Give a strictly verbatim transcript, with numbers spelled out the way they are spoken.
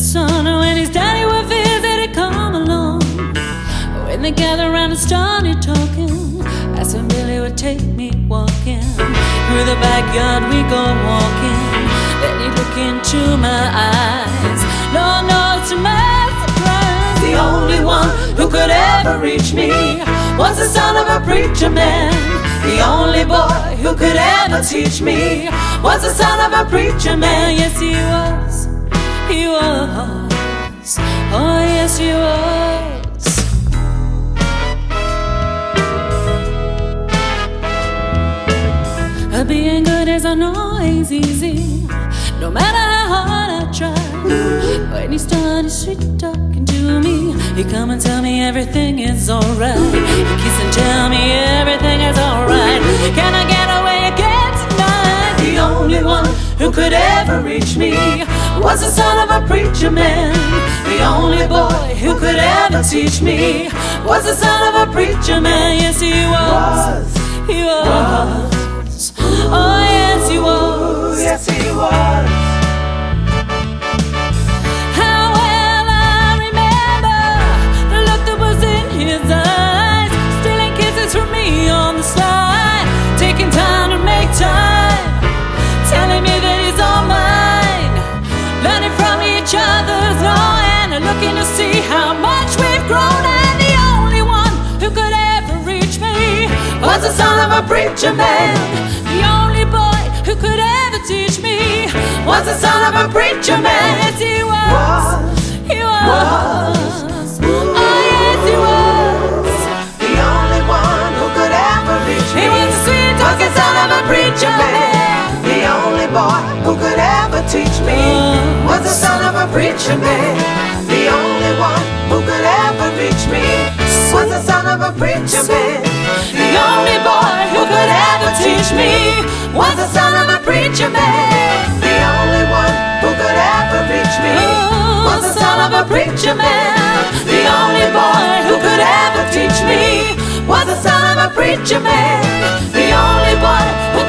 son when his daddy would visit, he'd come along. When they gathered around and started talking, that's when Billy would take me walking. Through the backyard we go walking, then he'd look into my eyes. Lord knows to my surprise, the only one who could ever reach me was the son of a preacher man. The only boy who could ever teach me was the son of a preacher man. Yes, he was, he was, oh yes, he was. Being good is always easy, no matter how hard I try. When he started sweet talking to me, he'd come and tell me everything is alright. He'd kiss and tell me everything is alright. Can I get away again tonight? The only one who could ever reach me was the son of a preacher man. The only boy who could ever teach me was the son of a preacher man. Yes, he was, he was. Oh yes, he was. Yes, he was. How well I remember the look that was in his eyes, stealing kisses from me on the side, taking time to make time, telling me that he's all mine, learning from each other's law and looking to see how much we've grown. And the only one who could ever reach me was the son of a preacher man. The only boy who could ever teach me was the son of a preacher man. Yes, he was, he was, oh yes, he was. The only one who could ever reach me He was the sweet talking son of a preacher man. The only boy who could ever teach me was the son of a preacher man. The only one who could ever reach me was the son of a preacher man. The only boy who could ever teach me was the son of a preacher man. The only one who could ever reach me was the son of a preacher man. The only boy who could ever teach me was the son of a preacher man. The only boy who